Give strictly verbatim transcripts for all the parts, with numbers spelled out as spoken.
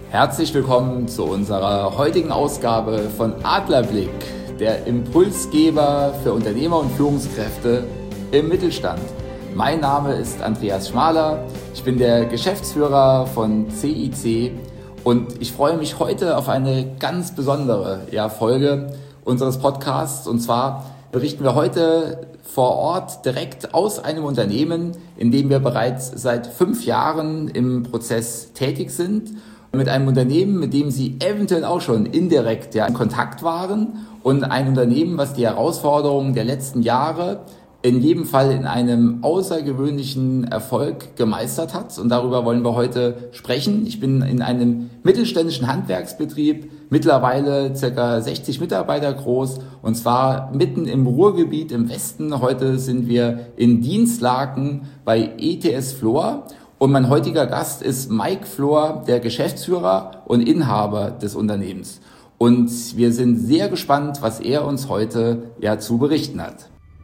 Herzlich willkommen zu unserer heutigen Ausgabe von Adlerblick, der Impulsgeber für Unternehmer und Führungskräfte im Mittelstand. Mein Name ist Andreas Schmaler, ich bin der Geschäftsführer von C I C und ich freue mich heute auf eine ganz besondere ja, Folge unseres Podcasts. Und zwar berichten wir heute vor Ort direkt aus einem Unternehmen, in dem wir bereits seit fünf Jahren im Prozess tätig sind. Mit einem Unternehmen, mit dem Sie eventuell auch schon indirekt ja, in Kontakt waren und ein Unternehmen, was die Herausforderungen der letzten Jahre in jedem Fall in einem außergewöhnlichen Erfolg gemeistert hat. Und darüber wollen wir heute sprechen. Ich bin in einem mittelständischen Handwerksbetrieb, mittlerweile circa sechzig Mitarbeiter groß, und zwar mitten im Ruhrgebiet im Westen. Heute sind wir in Dinslaken bei E T S Flor. Und mein heutiger Gast ist Mike Flor, der Geschäftsführer und Inhaber des Unternehmens. Und wir sind sehr gespannt, was er uns heute ja zu berichten hat.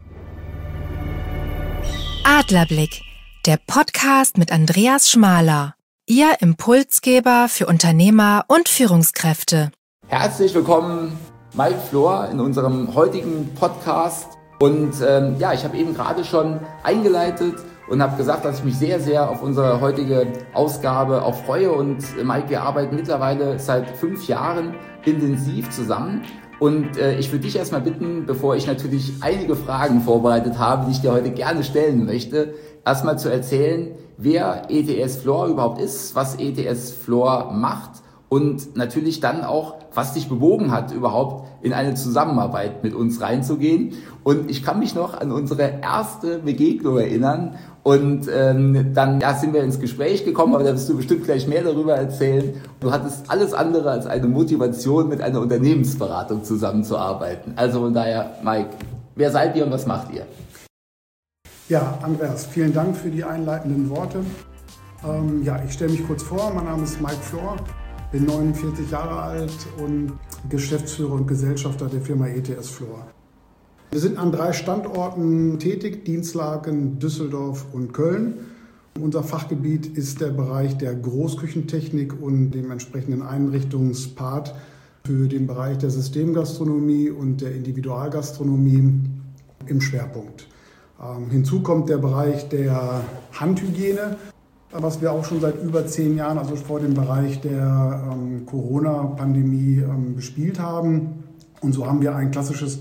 Adlerblick, der Podcast mit Andreas Schmaler, Ihr Impulsgeber für Unternehmer und Führungskräfte. Herzlich willkommen, Mike Flor, in unserem heutigen Podcast. Und ähm, ja, ich habe eben gerade schon eingeleitet und habe gesagt, dass ich mich sehr, sehr auf unsere heutige Ausgabe auch freue. Und äh, Mike, wir arbeiten mittlerweile seit fünf Jahren intensiv zusammen. Und äh, ich würde dich erstmal bitten, bevor ich natürlich einige Fragen vorbereitet habe, die ich dir heute gerne stellen möchte, erstmal zu erzählen, wer E T S Flor überhaupt ist, was E T S Flor macht und natürlich dann auch, was dich bewogen hat, überhaupt in eine Zusammenarbeit mit uns reinzugehen. Und ich kann mich noch an unsere erste Begegnung erinnern. Und ähm, dann ja, sind wir ins Gespräch gekommen, aber da wirst du bestimmt gleich mehr darüber erzählen. Du hattest alles andere als eine Motivation, mit einer Unternehmensberatung zusammenzuarbeiten. Also von daher, Mike, wer seid ihr und was macht ihr? Ja, Andreas, vielen Dank für die einleitenden Worte. Ähm, ja, ich stelle mich kurz vor, mein Name ist Mike Flor, bin neunundvierzig Jahre alt und Geschäftsführer und Gesellschafter der Firma E T S Flor. Wir sind an drei Standorten tätig, Dinslaken, Düsseldorf und Köln. Unser Fachgebiet ist der Bereich der Großküchentechnik und dem entsprechenden Einrichtungspart für den Bereich der Systemgastronomie und der Individualgastronomie im Schwerpunkt. Ähm, hinzu kommt der Bereich der Handhygiene, was wir auch schon seit über zehn Jahren, also vor dem Bereich der ähm, Corona-Pandemie, ähm, bespielt haben. Und so haben wir ein klassisches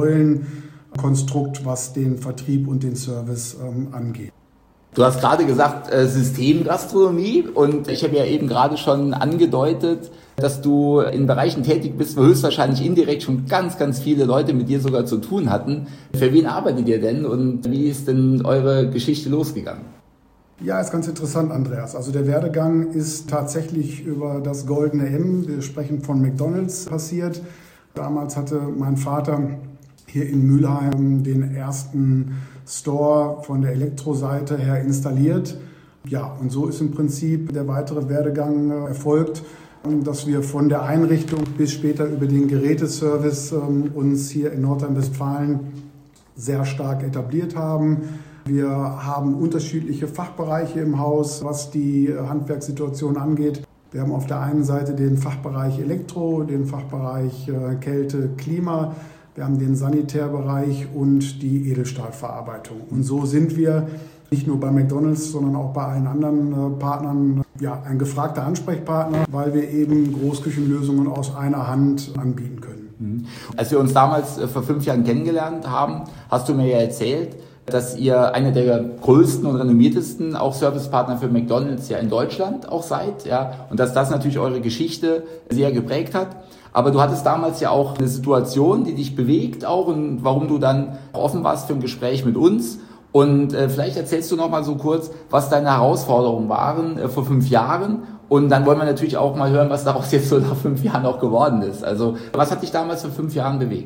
Drei-Säulen-Konstrukt, was den Vertrieb und den Service ähm, angeht. Du hast gerade gesagt äh, Systemgastronomie, und ich habe ja eben gerade schon angedeutet, dass du in Bereichen tätig bist, wo höchstwahrscheinlich indirekt schon ganz, ganz viele Leute mit dir sogar zu tun hatten. Für wen arbeitet ihr denn und wie ist denn eure Geschichte losgegangen? Ja, ist ganz interessant, Andreas. Also der Werdegang ist tatsächlich über das goldene M, wir sprechen von McDonald's, passiert. Damals hatte mein Vater hier in Mülheim den ersten Store von der Elektroseite her installiert. Ja, und so ist im Prinzip der weitere Werdegang erfolgt, dass wir von der Einrichtung bis später über den Geräteservice uns hier in Nordrhein-Westfalen sehr stark etabliert haben. Wir haben unterschiedliche Fachbereiche im Haus, was die Handwerkssituation angeht. Wir haben auf der einen Seite den Fachbereich Elektro, den Fachbereich äh, Kälte, Klima, wir haben den Sanitärbereich und die Edelstahlverarbeitung. Und so sind wir nicht nur bei McDonald's, sondern auch bei allen anderen äh, Partnern ja, ein gefragter Ansprechpartner, weil wir eben Großküchenlösungen aus einer Hand anbieten können. Als wir uns damals äh, vor fünf Jahren kennengelernt haben, hast du mir ja erzählt, dass ihr einer der größten und renommiertesten auch Servicepartner für McDonald's ja in Deutschland auch seid, ja, und dass das natürlich eure Geschichte sehr geprägt hat. Aber du hattest damals ja auch eine Situation, die dich bewegt auch, und warum du dann offen warst für ein Gespräch mit uns. Und äh, vielleicht erzählst du noch mal so kurz, was deine Herausforderungen waren äh, vor fünf Jahren. Und dann wollen wir natürlich auch mal hören, was daraus jetzt so nach fünf Jahren auch geworden ist. Also was hat dich damals vor fünf Jahren bewegt?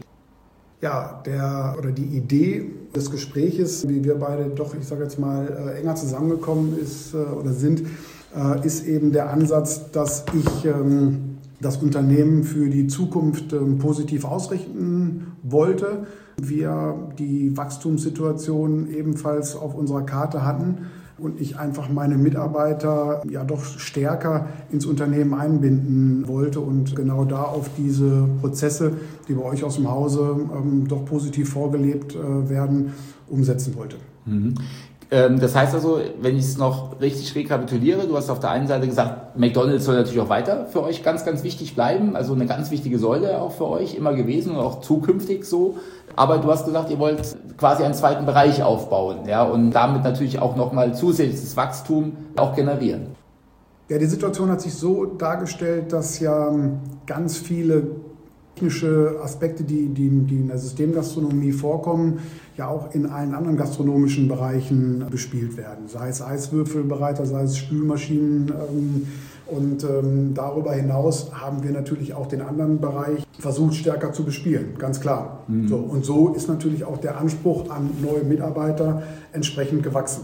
Ja, der oder die Idee des Gespräches, wie wir beide doch, ich sage jetzt mal, äh, enger zusammengekommen ist äh, oder sind, äh, ist eben der Ansatz, dass ich ähm, das Unternehmen für die Zukunft ähm, positiv ausrichten wollte. Wir die Wachstumssituation ebenfalls auf unserer Karte hatten, und ich einfach meine Mitarbeiter ja doch stärker ins Unternehmen einbinden wollte und genau da auf diese Prozesse, die bei euch aus dem Hause ähm, doch positiv vorgelebt äh, werden, umsetzen wollte. Mhm. Das heißt also, wenn ich es noch richtig rekapituliere, du hast auf der einen Seite gesagt, McDonald's soll natürlich auch weiter für euch ganz, ganz wichtig bleiben, also eine ganz wichtige Säule auch für euch immer gewesen und auch zukünftig so. Aber du hast gesagt, ihr wollt quasi einen zweiten Bereich aufbauen, ja, und damit natürlich auch nochmal zusätzliches Wachstum auch generieren. Ja, die Situation hat sich so dargestellt, dass ja ganz viele technische Aspekte, die, die, die in der Systemgastronomie vorkommen, ja auch in allen anderen gastronomischen Bereichen bespielt werden. Sei es Eiswürfelbereiter, sei es Spülmaschinen. Ähm, und ähm, darüber hinaus haben wir natürlich auch den anderen Bereich versucht stärker zu bespielen, ganz klar. Mhm. So, und so ist natürlich auch der Anspruch an neue Mitarbeiter entsprechend gewachsen.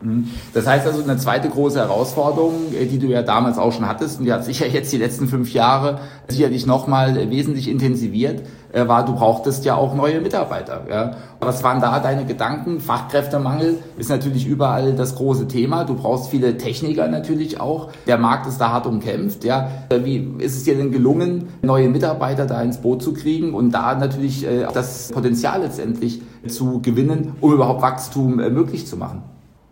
Das heißt also, eine zweite große Herausforderung, die du ja damals auch schon hattest, und die hat sich ja jetzt die letzten fünf Jahre sicherlich nochmal wesentlich intensiviert, war, du brauchtest ja auch neue Mitarbeiter. Ja. Was waren da deine Gedanken? Fachkräftemangel ist natürlich überall das große Thema. Du brauchst viele Techniker natürlich auch. Der Markt ist da hart umkämpft. Ja. Wie ist es dir denn gelungen, neue Mitarbeiter da ins Boot zu kriegen und da natürlich das Potenzial letztendlich zu gewinnen, um überhaupt Wachstum möglich zu machen?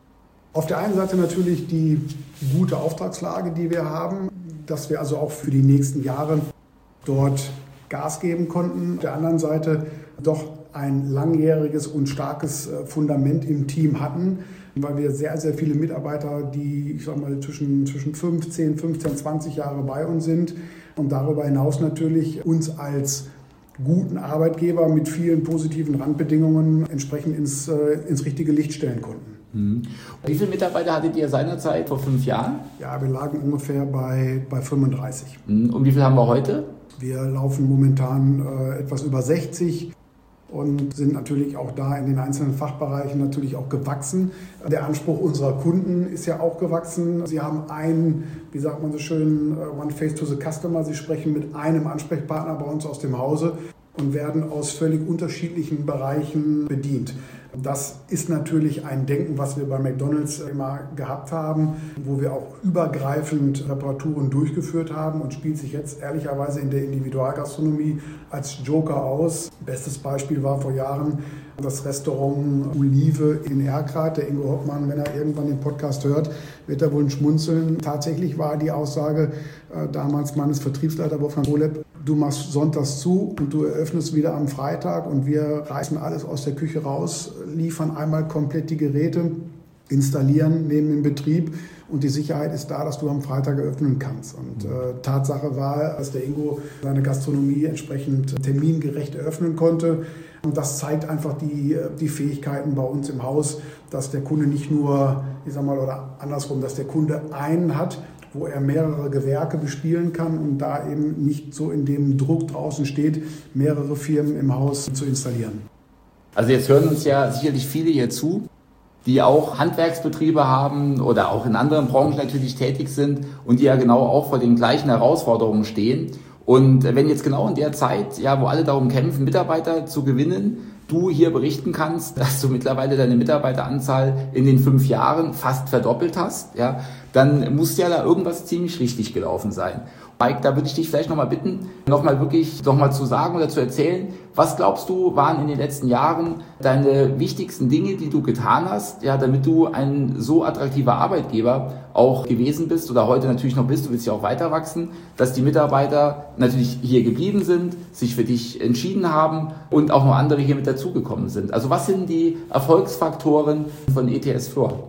Auf der einen Seite natürlich die gute Auftragslage, die wir haben, dass wir also auch für die nächsten Jahre dort Gas geben konnten. Auf der anderen Seite doch ein langjähriges und starkes Fundament im Team hatten, weil wir sehr, sehr viele Mitarbeiter, die ich sag mal zwischen, zwischen fünfzehn, fünfzehn, zwanzig Jahre bei uns sind und darüber hinaus natürlich uns als guten Arbeitgeber mit vielen positiven Randbedingungen entsprechend ins, ins richtige Licht stellen konnten. Mhm. Wie viele Mitarbeiter hattet ihr seinerzeit vor fünf Jahren? Ja, wir lagen ungefähr bei, bei fünfunddreißig. Und wie viel haben wir heute? Wir laufen momentan äh, etwas über sechzig und sind natürlich auch da in den einzelnen Fachbereichen natürlich auch gewachsen. Der Anspruch unserer Kunden ist ja auch gewachsen. Sie haben einen, wie sagt man so schön, One Face to the Customer. Sie sprechen mit einem Ansprechpartner bei uns aus dem Hause und werden aus völlig unterschiedlichen Bereichen bedient. Das ist natürlich ein Denken, was wir bei McDonald's immer gehabt haben, wo wir auch übergreifend Reparaturen durchgeführt haben und spielt sich jetzt ehrlicherweise in der Individualgastronomie als Joker aus. Bestes Beispiel war vor Jahren das Restaurant Olive in Erkrath. Der Ingo Hoppmann, wenn er irgendwann den Podcast hört, wird er wohl schmunzeln. Tatsächlich war die Aussage äh, damals meines Vertriebsleiter Wolfgang Holeb: Du machst sonntags zu und du eröffnest wieder am Freitag und wir reißen alles aus der Küche raus, liefern einmal komplett die Geräte, installieren, nehmen in Betrieb und die Sicherheit ist da, dass du am Freitag eröffnen kannst. Und äh, Tatsache war, dass der Ingo seine Gastronomie entsprechend termingerecht eröffnen konnte. Und das zeigt einfach die, die Fähigkeiten bei uns im Haus, dass der Kunde nicht nur, ich sag mal, oder andersrum, dass der Kunde einen hat, wo er mehrere Gewerke bespielen kann und da eben nicht so in dem Druck draußen steht, mehrere Firmen im Haus zu installieren. Also jetzt hören uns ja sicherlich viele hier zu, die auch Handwerksbetriebe haben oder auch in anderen Branchen natürlich tätig sind und die ja genau auch vor den gleichen Herausforderungen stehen. Und wenn jetzt genau in der Zeit, ja, wo alle darum kämpfen, Mitarbeiter zu gewinnen, du hier berichten kannst, dass du mittlerweile deine Mitarbeiteranzahl in den fünf Jahren fast verdoppelt hast, ja, dann muss ja da irgendwas ziemlich richtig gelaufen sein. Mike, da würde ich dich vielleicht nochmal bitten, nochmal wirklich nochmal zu sagen oder zu erzählen, was glaubst du, waren in den letzten Jahren deine wichtigsten Dinge, die du getan hast, ja, damit du ein so attraktiver Arbeitgeber auch gewesen bist oder heute natürlich noch bist, du willst ja auch weiter wachsen, dass die Mitarbeiter natürlich hier geblieben sind, sich für dich entschieden haben und auch noch andere hier mit dazugekommen sind. Also was sind die Erfolgsfaktoren von E T S Flor?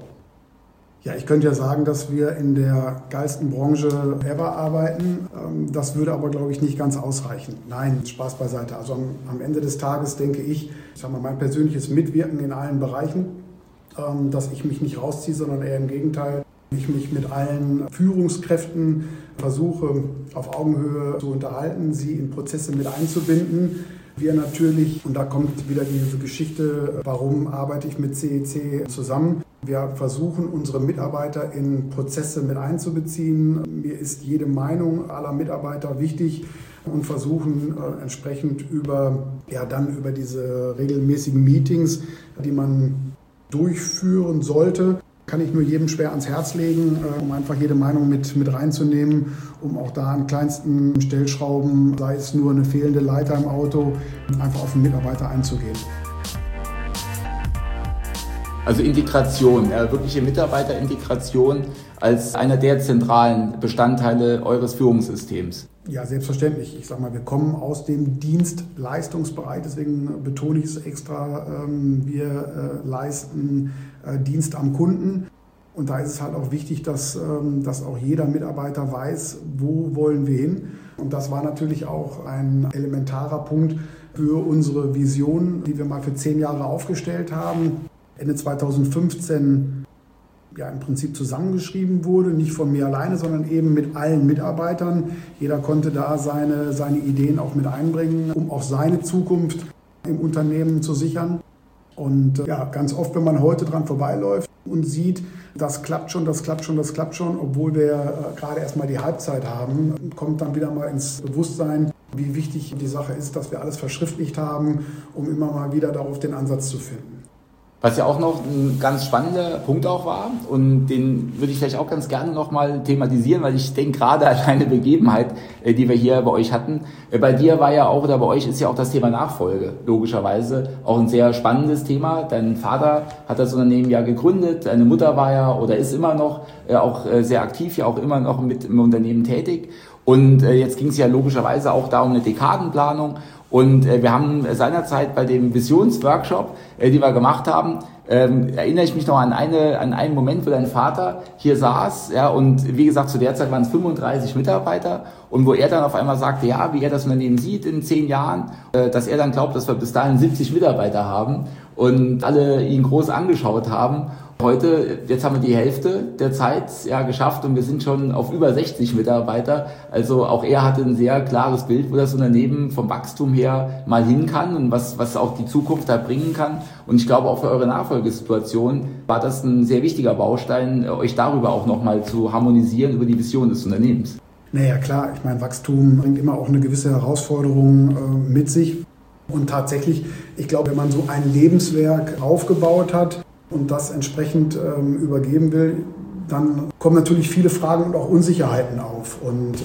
Ja, ich könnte ja sagen, dass wir in der geilsten Branche ever arbeiten. Das würde aber, glaube ich, nicht ganz ausreichen. Nein, Spaß beiseite. Also am, am Ende des Tages denke ich, ich sage mal, mein persönliches Mitwirken in allen Bereichen, dass ich mich nicht rausziehe, sondern eher im Gegenteil, ich mich mit allen Führungskräften versuche, auf Augenhöhe zu unterhalten, sie in Prozesse mit einzubinden. Wir natürlich, und da kommt wieder diese Geschichte, warum arbeite ich mit C E C zusammen? Wir versuchen, unsere Mitarbeiter in Prozesse mit einzubeziehen. Mir ist jede Meinung aller Mitarbeiter wichtig und versuchen äh, entsprechend über, ja, dann über diese regelmäßigen Meetings, die man durchführen sollte, kann ich nur jedem schwer ans Herz legen, um einfach jede Meinung mit, mit reinzunehmen, um auch da an kleinsten Stellschrauben, sei es nur eine fehlende Leiter im Auto, einfach auf den Mitarbeiter einzugehen. Also Integration, ja, wirkliche Mitarbeiterintegration als einer der zentralen Bestandteile eures Führungssystems. Ja, selbstverständlich. Ich sage mal, wir kommen aus dem Dienstleistungsbereich, deswegen betone ich es extra. Wir leisten Dienst am Kunden. Und da ist es halt auch wichtig, dass, dass auch jeder Mitarbeiter weiß, wo wollen wir hin. Und das war natürlich auch ein elementarer Punkt für unsere Vision, die wir mal für zehn Jahre aufgestellt haben. Ende zweitausendfünfzehn ja im Prinzip zusammengeschrieben wurde, nicht von mir alleine, sondern eben mit allen Mitarbeitern. Jeder konnte da seine, seine Ideen auch mit einbringen, um auch seine Zukunft im Unternehmen zu sichern. Und ja, ganz oft, wenn man heute dran vorbeiläuft und sieht, das klappt schon, das klappt schon, das klappt schon, obwohl wir äh, gerade erst mal die Halbzeit haben, kommt dann wieder mal ins Bewusstsein, wie wichtig die Sache ist, dass wir alles verschriftlicht haben, um immer mal wieder darauf den Ansatz zu finden. Was ja auch noch ein ganz spannender Punkt auch war, und den würde ich vielleicht auch ganz gerne nochmal thematisieren, weil ich denke, gerade an eine Begebenheit, die wir hier bei euch hatten. Bei dir war ja auch, oder bei euch ist ja auch das Thema Nachfolge, logischerweise, auch ein sehr spannendes Thema. Dein Vater hat das Unternehmen ja gegründet, deine Mutter war ja oder ist immer noch auch sehr aktiv, ja auch immer noch mit im Unternehmen tätig. Und jetzt ging es ja logischerweise auch da um eine Dekadenplanung. Und äh, wir haben seinerzeit bei dem Visionsworkshop, äh, die wir gemacht haben, ähm, erinnere ich mich noch an eine an einen Moment, wo dein Vater hier saß, ja, und wie gesagt, zu der Zeit waren es fünfunddreißig Mitarbeiter, und wo er dann auf einmal sagte, ja, wie er das Unternehmen sieht in zehn Jahren, äh, dass er dann glaubt, dass wir bis dahin siebzig Mitarbeiter haben, und alle ihn groß angeschaut haben. Heute, jetzt haben wir die Hälfte der Zeit ja geschafft, und wir sind schon auf über sechzig Mitarbeiter. Also auch er hatte ein sehr klares Bild, wo das Unternehmen vom Wachstum her mal hin kann und was, was auch die Zukunft da bringen kann. Und ich glaube, auch für eure Nachfolgesituation war das ein sehr wichtiger Baustein, euch darüber auch nochmal zu harmonisieren über die Vision des Unternehmens. Naja, klar, ich meine, Wachstum bringt immer auch eine gewisse Herausforderung äh, mit sich. Und tatsächlich, ich glaube, wenn man so ein Lebenswerk aufgebaut hat und das entsprechend ähm, übergeben will, dann kommen natürlich viele Fragen und auch Unsicherheiten auf. Und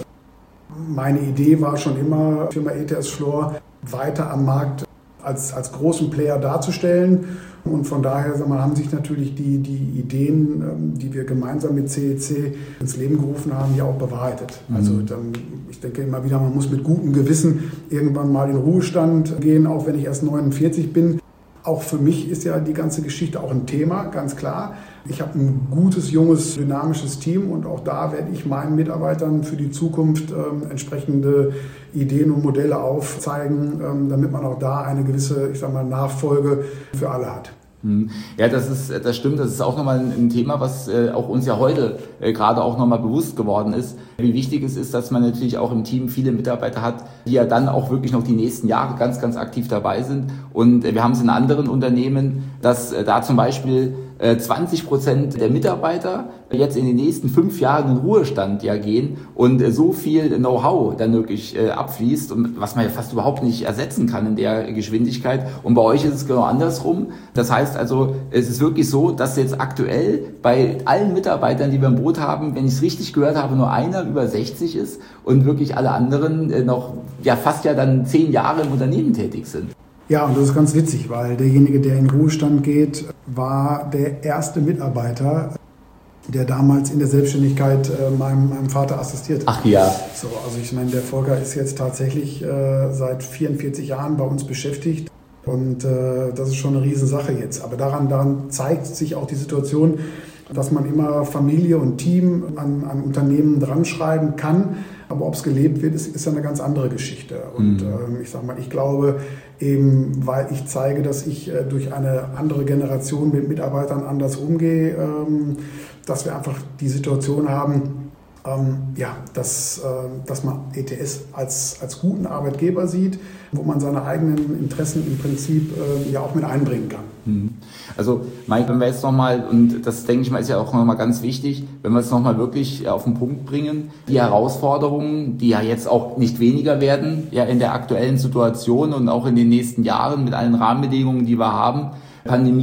meine Idee war schon immer, Firma E T S Fluor weiter am Markt als, als großen Player darzustellen. Und von daher sagen wir, haben sich natürlich die, die Ideen, ähm, die wir gemeinsam mit C E C ins Leben gerufen haben, ja auch bewahrheitet. Mhm. Also dann, ich denke immer wieder, man muss mit gutem Gewissen irgendwann mal in Ruhestand gehen, auch wenn ich erst neunundvierzig bin. Auch für mich ist ja die ganze Geschichte auch ein Thema, ganz klar. Ich habe ein gutes, junges, dynamisches Team, und auch da werde ich meinen Mitarbeitern für die Zukunft ähm, entsprechende Ideen und Modelle aufzeigen, ähm, damit man auch da eine gewisse, ich sag mal, Nachfolge für alle hat. Ja, das ist, das stimmt. Das ist auch nochmal ein Thema, was äh, auch uns ja heute äh, gerade auch nochmal bewusst geworden ist, wie wichtig es ist, dass man natürlich auch im Team viele Mitarbeiter hat, die ja dann auch wirklich noch die nächsten Jahre ganz, ganz aktiv dabei sind. Und äh, wir haben es in anderen Unternehmen, dass äh, da zum Beispiel äh, zwanzig Prozent der Mitarbeiter jetzt in den nächsten fünf Jahren in Ruhestand ja gehen und äh, so viel Know-how dann wirklich äh, abfließt, und was man ja fast überhaupt nicht ersetzen kann in der Geschwindigkeit. Und bei euch ist es genau andersrum. Das heißt also, es ist wirklich so, dass jetzt aktuell bei allen Mitarbeitern, die wir im Boot haben, wenn ich es richtig gehört habe, nur einer über sechzig ist und wirklich alle anderen äh, noch ja fast ja dann zehn Jahre im Unternehmen tätig sind. Ja, und das ist ganz witzig, weil derjenige, der in Ruhestand geht, war der erste Mitarbeiter, der damals in der Selbstständigkeit äh, meinem, meinem Vater assistiert hat. Ach ja. So, also ich meine, der Volker ist jetzt tatsächlich äh, seit vierundvierzig Jahren bei uns beschäftigt, und äh, das ist schon eine Riesensache jetzt. Aber daran, daran zeigt sich auch die Situation, dass man immer Familie und Team an, an Unternehmen dran schreiben kann. Aber ob es gelebt wird, ist, ist ja eine ganz andere Geschichte. Und mhm. ähm, ich sage mal, ich glaube eben, weil ich zeige, dass ich äh, durch eine andere Generation mit Mitarbeitern anders umgehe, ähm, dass wir einfach die Situation haben, ähm, ja, dass, äh, dass man E T S als, als guten Arbeitgeber sieht, wo man seine eigenen Interessen im Prinzip äh, ja auch mit einbringen kann. Also Mike, wenn wir jetzt nochmal, und das denke ich mal ist ja auch nochmal ganz wichtig, wenn wir es nochmal wirklich auf den Punkt bringen, die Herausforderungen, die ja jetzt auch nicht weniger werden, ja in der aktuellen Situation und auch in den nächsten Jahren mit allen Rahmenbedingungen, die wir haben. Pandemie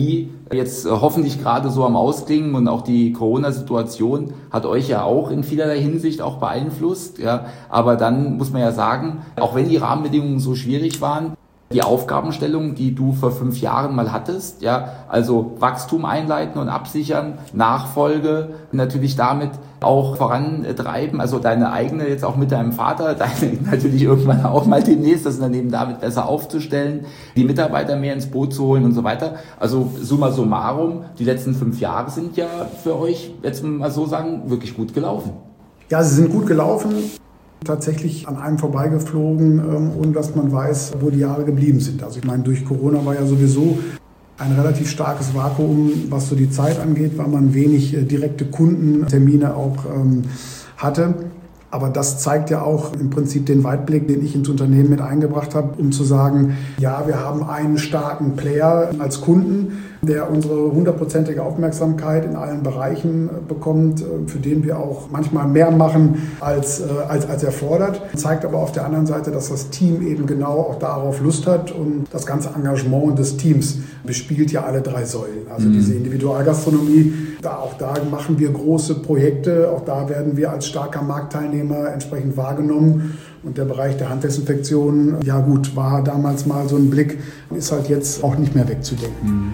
jetzt hoffentlich gerade so am Ausklingen und auch die Corona-Situation hat euch ja auch in vielerlei Hinsicht auch beeinflusst. Ja. Aber dann muss man ja sagen, auch wenn die Rahmenbedingungen so schwierig waren, die Aufgabenstellung, die du vor fünf Jahren mal hattest, ja, also Wachstum einleiten und absichern, Nachfolge natürlich damit auch vorantreiben, also deine eigene jetzt auch mit deinem Vater, deine natürlich irgendwann auch mal demnächst das Unternehmen damit besser aufzustellen, die Mitarbeiter mehr ins Boot zu holen und so weiter. Also summa summarum, die letzten fünf Jahre sind ja für euch, jetzt mal so sagen, wirklich gut gelaufen. Ja, sie sind gut gelaufen. Tatsächlich an einem vorbeigeflogen, ähm, ohne dass man weiß, wo die Jahre geblieben sind. Also ich meine, durch Corona war ja sowieso ein relativ starkes Vakuum, was so die Zeit angeht, weil man wenig äh, direkte Kundentermine auch ähm, hatte. Aber das zeigt ja auch im Prinzip den Weitblick, den ich ins Unternehmen mit eingebracht habe, um zu sagen, ja, wir haben einen starken Player als Kunden, der unsere hundertprozentige Aufmerksamkeit in allen Bereichen bekommt, für den wir auch manchmal mehr machen als, als, als erfordert. Zeigt aber auf der anderen Seite, dass das Team eben genau auch darauf Lust hat und das ganze Engagement des Teams bespielt ja alle drei Säulen. Also mhm. diese Individualgastronomie, da, auch da machen wir große Projekte, auch da werden wir als starker Marktteilnehmer entsprechend wahrgenommen. Und der Bereich der Handdesinfektion, ja gut, war damals mal so ein Blick, ist halt jetzt auch nicht mehr wegzudenken. Mhm.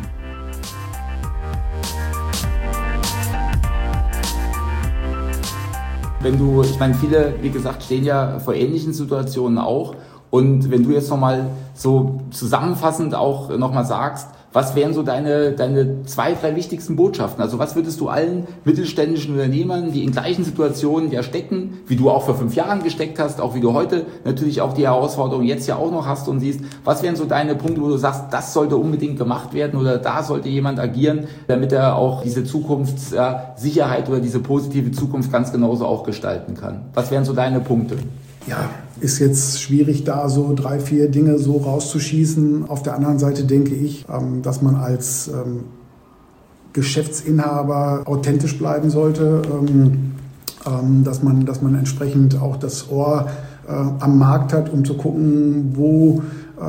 Wenn du, ich meine, viele, wie gesagt, stehen ja vor ähnlichen Situationen auch. Und wenn du jetzt nochmal so zusammenfassend auch nochmal sagst, was wären so deine, deine zwei, drei wichtigsten Botschaften? Also was würdest du allen mittelständischen Unternehmern, die in gleichen Situationen ja stecken, wie du auch vor fünf Jahren gesteckt hast, auch wie du heute natürlich auch die Herausforderung jetzt ja auch noch hast und siehst, was wären so deine Punkte, wo du sagst, das sollte unbedingt gemacht werden oder da sollte jemand agieren, damit er auch diese Zukunftssicherheit oder diese positive Zukunft ganz genauso auch gestalten kann? Was wären so deine Punkte? Ja, ist jetzt schwierig, da so drei, vier Dinge so rauszuschießen. Auf der anderen Seite denke ich, dass man als Geschäftsinhaber authentisch bleiben sollte, dass man, dass man entsprechend auch das Ohr am Markt hat, um zu gucken, wo,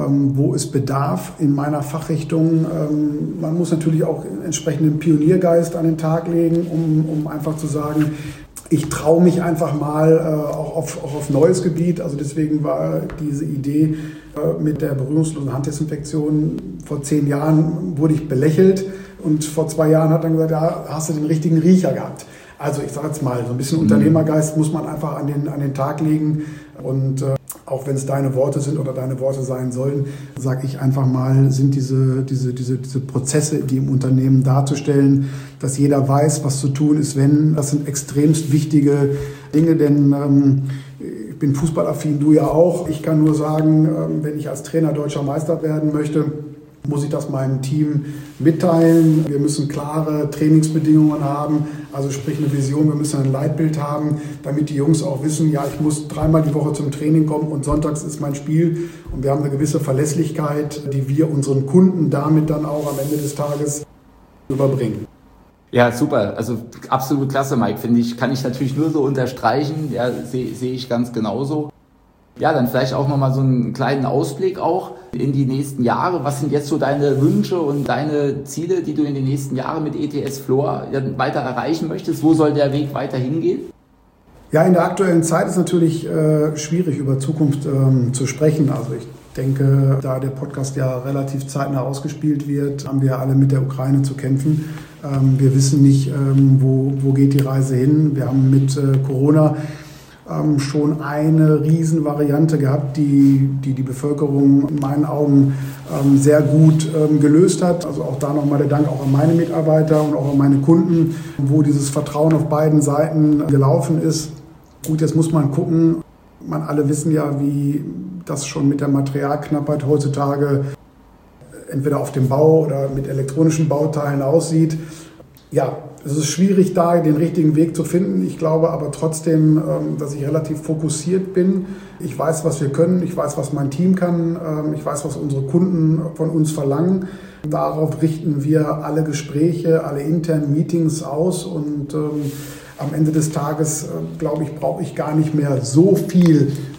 wo es Bedarf in meiner Fachrichtung. Man muss natürlich auch entsprechenden Pioniergeist an den Tag legen, um, um einfach zu sagen, ich traue mich einfach mal äh, auch, auf, auch auf neues Gebiet. Also deswegen war diese Idee äh, mit der berührungslosen Handdesinfektion vor zehn Jahren wurde ich belächelt und vor zwei Jahren hat dann gesagt, ja, hast du den richtigen Riecher gehabt. Also ich sage jetzt mal, so ein bisschen Unternehmergeist muss man einfach an den, an den Tag legen und äh, auch wenn es deine Worte sind oder deine Worte sein sollen, sage ich einfach mal, sind diese, diese, diese, diese Prozesse, die im Unternehmen darzustellen, dass jeder weiß, was zu tun ist, wenn. Das sind extremst wichtige Dinge, denn ähm, ich bin fußballaffin, du ja auch. Ich kann nur sagen, ähm, wenn ich als Trainer deutscher Meister werden möchte, muss ich das meinem Team mitteilen. Wir müssen klare Trainingsbedingungen haben, also sprich eine Vision, wir müssen ein Leitbild haben, damit die Jungs auch wissen, ja, ich muss dreimal die Woche zum Training kommen und sonntags ist mein Spiel. Und wir haben eine gewisse Verlässlichkeit, die wir unseren Kunden damit dann auch am Ende des Tages überbringen. Ja, super. Also absolut klasse, Mike, finde ich. Kann ich natürlich nur so unterstreichen. Ja, sehe seh ich ganz genauso. Ja, dann vielleicht auch nochmal so einen kleinen Ausblick auch in die nächsten Jahre. Was sind jetzt so deine Wünsche und deine Ziele, die du in den nächsten Jahren mit E T S Flor weiter erreichen möchtest? Wo soll der Weg weiter hingehen? Ja, in der aktuellen Zeit ist natürlich äh, schwierig, über Zukunft ähm, zu sprechen. Also ich denke, da der Podcast ja relativ zeitnah ausgespielt wird, haben wir alle mit der Ukraine zu kämpfen. Ähm, wir wissen nicht, ähm, wo, wo geht die Reise hin. Wir haben mit äh, Corona Ähm, schon eine Riesenvariante gehabt, die, die die Bevölkerung in meinen Augen ähm, sehr gut ähm, gelöst hat. Also auch da nochmal der Dank auch an meine Mitarbeiter und auch an meine Kunden, wo dieses Vertrauen auf beiden Seiten gelaufen ist. Gut, jetzt muss man gucken. Man alle wissen ja, wie das schon mit der Materialknappheit heutzutage entweder auf dem Bau oder mit elektronischen Bauteilen aussieht. Ja, es ist schwierig, da den richtigen Weg zu finden. Ich glaube aber trotzdem, dass ich relativ fokussiert bin. Ich weiß, was wir können. Ich weiß, was mein Team kann. Ich weiß, was unsere Kunden von uns verlangen. Darauf richten wir alle Gespräche, alle internen Meetings aus. Und ähm, am Ende des Tages, äh, glaube ich, brauche ich gar nicht mehr so viel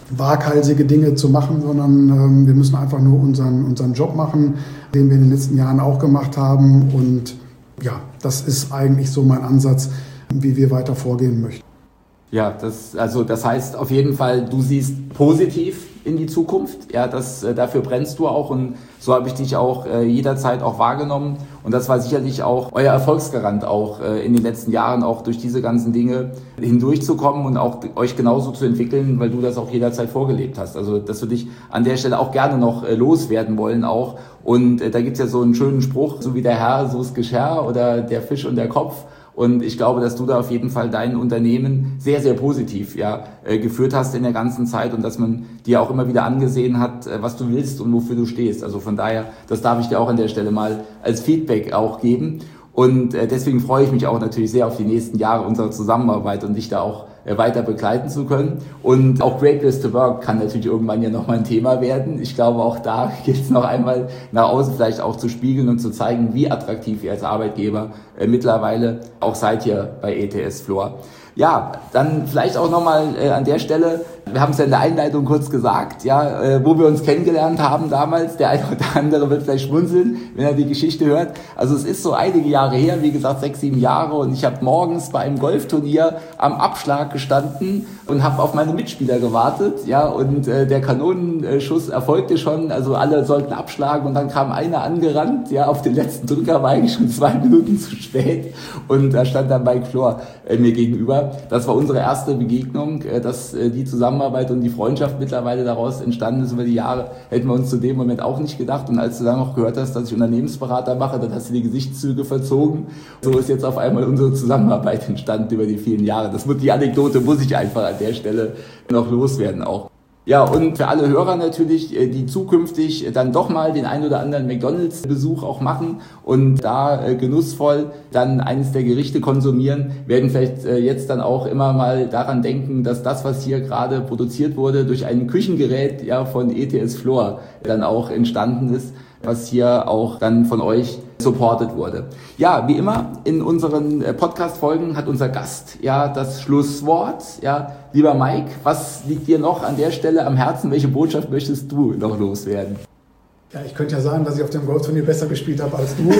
waghalsige Dinge zu machen, sondern ähm, wir müssen einfach nur unseren, unseren Job machen, den wir in den letzten Jahren auch gemacht haben. Und ja, das ist eigentlich so mein Ansatz, wie wir weiter vorgehen möchten. Ja, das, also das heißt auf jeden Fall, du siehst positiv in die Zukunft. Ja, das, äh, dafür brennst du auch und so habe ich dich auch äh, jederzeit auch wahrgenommen. Und das war sicherlich auch euer Erfolgsgarant, auch äh, in den letzten Jahren auch durch diese ganzen Dinge hindurchzukommen und auch euch genauso zu entwickeln, weil du das auch jederzeit vorgelebt hast. Also dass wir dich an der Stelle auch gerne noch äh, loswerden wollen auch. Und äh, da gibt's ja so einen schönen Spruch, so wie der Herr, so ist Geschirr oder der Fisch und der Kopf. Und ich glaube, dass du da auf jeden Fall dein Unternehmen sehr, sehr positiv ja, äh, geführt hast in der ganzen Zeit und dass man dir auch immer wieder angesehen hat, äh, was du willst und wofür du stehst. Also von daher, das darf ich dir auch an der Stelle mal als Feedback auch geben. Und äh, deswegen freue ich mich auch natürlich sehr auf die nächsten Jahre unserer Zusammenarbeit und dich da auch äh, weiter begleiten zu können. Und auch Great Place to Work kann natürlich irgendwann ja nochmal ein Thema werden. Ich glaube, auch da gilt es noch einmal nach außen vielleicht auch zu spiegeln und zu zeigen, wie attraktiv ihr als Arbeitgeber äh, mittlerweile auch seid ihr bei E T S Fluor. Ja, dann vielleicht auch nochmal äh, an der Stelle, wir haben es ja in der Einleitung kurz gesagt, ja, äh, wo wir uns kennengelernt haben damals, der eine oder andere wird vielleicht schmunzeln, wenn er die Geschichte hört. Also es ist so einige Jahre her, wie gesagt sechs, sieben Jahre und ich habe morgens bei einem Golfturnier am Abschlag gestanden und habe auf meine Mitspieler gewartet, ja, und äh, der Kanonenschuss erfolgte schon, also alle sollten abschlagen und dann kam einer angerannt, ja, auf den letzten Drücker war eigentlich schon zwei Minuten zu spät und da stand dann Mike Fluor äh, mir gegenüber. Das war unsere erste Begegnung, dass die Zusammenarbeit und die Freundschaft mittlerweile daraus entstanden ist über die Jahre, hätten wir uns zu dem Moment auch nicht gedacht. Und als du dann noch gehört hast, dass ich Unternehmensberater mache, dann hast du die Gesichtszüge verzogen. So ist jetzt auf einmal unsere Zusammenarbeit entstanden über die vielen Jahre. Das wird die Anekdote, muss ich einfach an der Stelle noch loswerden auch. Ja, und für alle Hörer natürlich, die zukünftig dann doch mal den ein oder anderen McDonalds-Besuch auch machen und da genussvoll dann eines der Gerichte konsumieren, werden vielleicht jetzt dann auch immer mal daran denken, dass das, was hier gerade produziert wurde, durch ein Küchengerät ja von E T S Fluor dann auch entstanden ist, was hier auch dann von euch supported wurde. Ja, wie immer in unseren Podcast-Folgen hat unser Gast ja das Schlusswort. Ja, lieber Mike, was liegt dir noch an der Stelle am Herzen? Welche Botschaft möchtest du noch loswerden? Ja, ich könnte ja sagen, dass ich auf dem Golfturnier besser gespielt habe als du.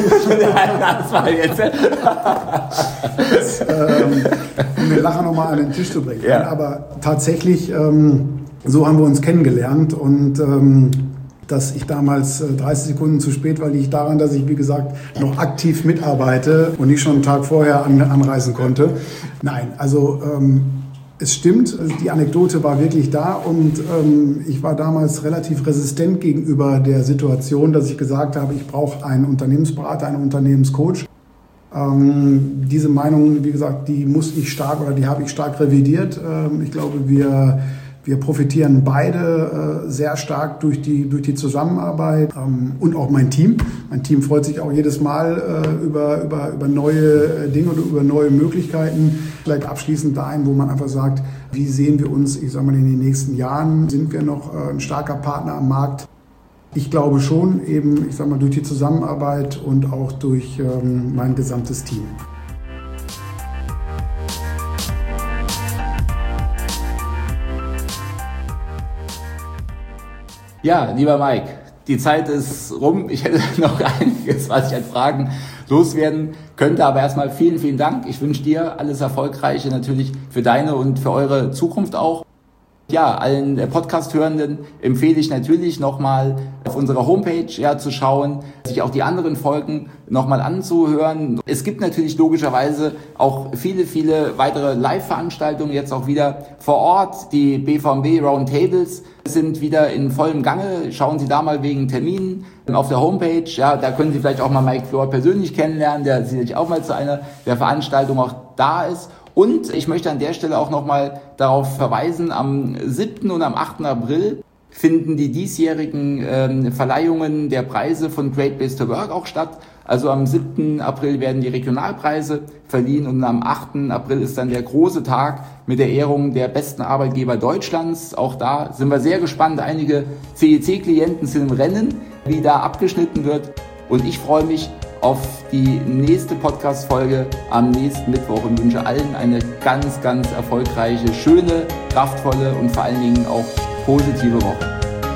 Das war jetzt. das, ähm, um den Lacher nochmal an den Tisch zu bringen. Ja. Aber tatsächlich, ähm, so haben wir uns kennengelernt und ähm, dass ich damals dreißig Sekunden zu spät war, liegt daran, dass ich, wie gesagt, noch aktiv mitarbeite und nicht schon einen Tag vorher an, anreisen konnte. Nein, also ähm, es stimmt, die Anekdote war wirklich da und ähm, ich war damals relativ resistent gegenüber der Situation, dass ich gesagt habe, ich brauche einen Unternehmensberater, einen Unternehmenscoach. Ähm, diese Meinung, wie gesagt, die musste ich stark oder die habe ich stark revidiert. Ähm, ich glaube, wir Wir profitieren beide äh, sehr stark durch die, durch die Zusammenarbeit ähm, und auch mein Team. Mein Team freut sich auch jedes Mal äh, über, über, über neue Dinge oder über neue Möglichkeiten. Vielleicht abschließend dahin, wo man einfach sagt, wie sehen wir uns, ich sage mal, in den nächsten Jahren? Sind wir noch äh, ein starker Partner am Markt? Ich glaube schon, eben, ich sage mal, durch die Zusammenarbeit und auch durch ähm, mein gesamtes Team. Ja, lieber Mike, die Zeit ist rum. Ich hätte noch einiges, was ich an Fragen loswerden könnte, aber erstmal vielen, vielen Dank. Ich wünsche dir alles Erfolgreiche natürlich für deine und für eure Zukunft auch. Ja, allen Podcast-Hörenden empfehle ich natürlich nochmal auf unserer Homepage ja, zu schauen, sich auch die anderen Folgen nochmal anzuhören. Es gibt natürlich logischerweise auch viele, viele weitere Live-Veranstaltungen jetzt auch wieder vor Ort. Die B V M B Roundtables sind wieder in vollem Gange. Schauen Sie da mal wegen Terminen auf der Homepage. Ja, da können Sie vielleicht auch mal Mike Fluor persönlich kennenlernen, der sicherlich auch mal zu einer der Veranstaltungen auch da ist. Und ich möchte an der Stelle auch nochmal darauf verweisen, am siebten und am achten April finden die diesjährigen ähm, Verleihungen der Preise von Great Place to Work auch statt. Also am siebten April werden die Regionalpreise verliehen und am achten April ist dann der große Tag mit der Ehrung der besten Arbeitgeber Deutschlands. Auch da sind wir sehr gespannt. Einige C E C-Klienten sind im Rennen, wie da abgeschnitten wird. Und ich freue mich auf die nächste Podcast-Folge am nächsten Mittwoch und wünsche allen eine ganz, ganz erfolgreiche, schöne, kraftvolle und vor allen Dingen auch positive Woche.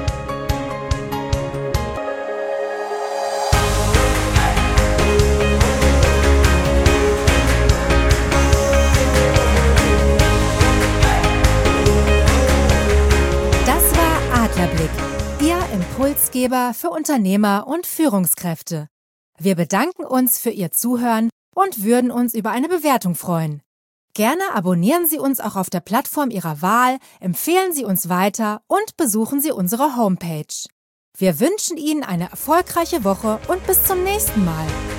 Adlerblick, Ihr Impulsgeber für Unternehmer und Führungskräfte. Wir bedanken uns für Ihr Zuhören und würden uns über eine Bewertung freuen. Gerne abonnieren Sie uns auch auf der Plattform Ihrer Wahl, empfehlen Sie uns weiter und besuchen Sie unsere Homepage. Wir wünschen Ihnen eine erfolgreiche Woche und bis zum nächsten Mal.